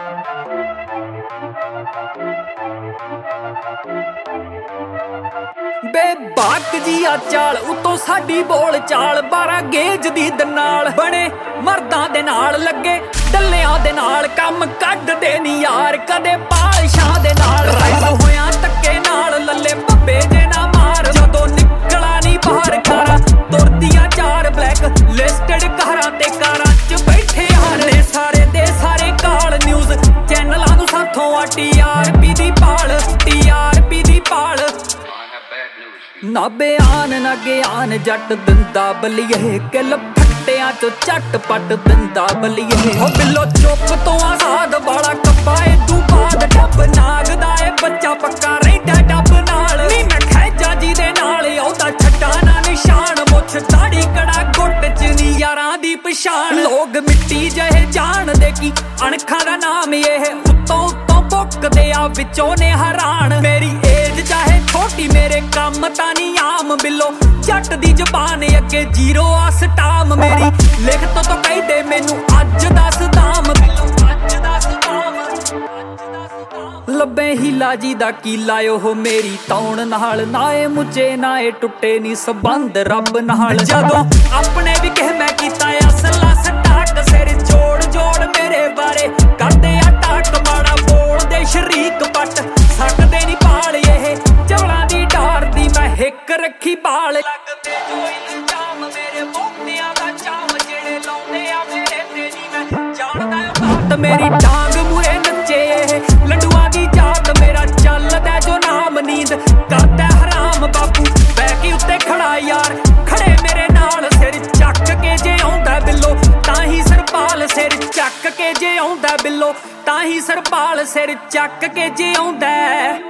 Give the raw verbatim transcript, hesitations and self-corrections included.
ਬੇਬਾਕ ਜੀ ਆ ਚਾਲ ਉਤੋਂ ਸਾਡੀ ਬੋਲ ਚਾਲ ਬਾਰਾਂ ਗੇਜ ਦੀ ਦੇ ਨਾਲ ਬਣੇ ਮਰਦਾਂ ਦੇ ਨਾਲ ਲੱਗੇ ਡੱਲਿਆਂ ਦੇ ਨਾਲ ਕੰਮ ਕੱਢਦੇ ਨੀ ਯਾਰ ਕਦੇ ਪਾਲਸ਼ਾਂ ਦੇ ਨਾਲ ਰਾਈਜ਼ ਹੋਇਆਂ ਧੱਕੇ ਨਾਲ ਲੱਲੇ ਭੱਬੇ ਜੇ ਨਾ ਮਾਰ ਜਦੋਂ ਨਿਕਲਾ ਨੀ ਬਾਹਰ ਕਾਰਾਂ ਤੁਰਦੀਆਂ ਚਾਰ ਬਲੈਕ ਲਿਸਟਡ ਕਾਰਾਂ ਤੇ ਕਾਰਾਂ ਚ ਬੈਠੇ ਹਾਰੇ ਸਾਰੇ ਦੇ ਸਾਰੇ ਕਾਲ ਨਿਊਜ਼ ਚੈਨਲਾਂ ਨੂੰ ਸਾਥੋਂ ਆ ਟੀ ਆਰ ਪੀ ਦੀ ਪਾਲ ਟੀ ਆਰ ਪੀ ਦੀ ਪਾਲ ਨਾ ਬਿਆਨ ਨਾ ਗਿਆਨ ਜੱਟ ਦਿੰਦਾ ਬਲੀਏ ਕਿਲ ਫੱਟਿਆਂ ਚੋਂ ਝੱਟ ਪੱਟ ਦਿੰਦਾ ਬਲੀਏ ਹੋ ਬਿੱਲੋ ਚੁੱਪ ਤੋਂ ਆਜ਼ਾਦ ਵਾਲਾ ਕੱਪਾ ਏ ਤੂੰ ਬਾਦ ਡੱਬ ਨਾਗ ਦਾ ਏ ਬੱਚਾ ਪੱਕਾ ਰਹਿੰਦਾ ਡੱਬ ਨਾਲ ਨੀ ਮੈਂ ਖੈਜਾ ਜੀ ਦੇ ਨਾਲ ਆਉਂਦਾ ਛੱਡਾ ਨਾ ਨਿਸ਼ਾਨ ਮੁੱਛ ਦਾੜੀ ਕੜਾ ਗੁੱਟ ਚ ਨੀ ਯਾਰਾਂ ਦੀ ਪਛਾਣ ਲੋਕ ਮਿੱਟੀ ਜਿਹੇ ਜਾਣਦੇ ਕੀ ਅਣਖਾਂ ਦਾ ਨਾਮ ਇਹ ਉੱਤੋਂ ਉੱਤੋਂ ਭੁੱਕਦੇ ਆ ਵਿੱਚੋਂ ਨੇ ਹੈਰਾਨ ਮੇਰੀ ਏਜ ਚਾਹੇ ਛੋਟੀ ਮੇਰੇ ਕੰਮ ਤਾਂ ਨੀ ਆਮ ਬਿੱਲੋ ਜੱਟ ਦੀ ਜ਼ਬਾਨ ਅੱਗੇ ਜ਼ੀਰੋ ਆ ਸਟਾਮ ਮੇਰੀ ਲਿਖਤ ਤੋਂ ਕਹਿੰਦੇ ਮੈਨੂੰ ਅੱਜ ਦੱਸ ਦਾਮ ਬਿੱਲੋ ਅੱਜ ਦੱਸ ਦਾਮ ਲੱਭੇ ਹੀਲਾ ਜੀ ਦਾ ਕੀਲਾ ਉਹ ਮੇਰੀ ਤੌਣ ਨਾਲ ਨਾ ਏ ਮੁੱਚੇ ਨਾ ਏ ਟੁੱਟੇ ਨੀ ਸੰਬੰਧ ਰੱਬ ਨਾਲ ਜਦੋਂ ਆਪਣੇ ਵੀ ਕਹਿ ਮੈਂ ਕੀਤਾ ਅਸਲਾ ਸਟਾਕ ਸਿਰ ਜੋੜ ਜੋੜ ਮੇਰੇ ਬਾਰੇ ਕਰਦੇ ਆ ਟਾਕ ਮਾੜਾ ਬੋਲਦੇ ਸ਼ਰੀਕ ਪੱਟ ਸਕਦੇ ਨੀ ਪਾਲ ਇਹ ਚਵਲਾਂ ਦੀ ਡਾਰ ਦੀ ਮੈਂ ਹਿੱਕ ਰੱਖੀ ਬਾਲ ਲੱਗਦੇ ਜੋ ਇਲਜ਼ਾਮ ਮੇਰੇ ਮੋਹਤਿਆਂ ਦਾ ਚਾਮ ਜਿਹੜੇ ਲਾਉਂਦੇ ਆ ਮੇਰੇ ਤੇ ਨੀ ਮੈਂ ਜਾਣਦਾ ਬਾਤ ਮੇਰੀ ਡਾਂਗ ਮੂਰੇ ਨੱਚੇ ਇਹ ਲੰਡੂਆਂ ਦੀ ਜਾਤ ਮੇਰਾ ਚੱਲਦਾ ਜੋ ਨਾਮ ਨੀਂਦ ਕਰਦਾ ਹਰਾਮ ਬਾਪੂ ਬੈ ਕੇ ਉੱਤੇ ਖੜਾ ਯਾਰ ਖੜੇ ਮੇਰੇ ਨਾਲ ਸਿਰ ਚੱਕ ਕੇ ਜੇ ਆਉਂਦਾ ਬਿੱਲੋ ਤਾਂ ਹੀ ਸਰਪਾਲ ਸਿਰ ਚੱਕ ਕੇ ਜੇ ਆਉਂਦਾ ਬਿੱਲੋ ਤਾਂ ਹੀ ਸਰਪਾਲ ਸਿਰ ਚੱਕ ਕੇ ਜੇ ਆਉਂਦਾ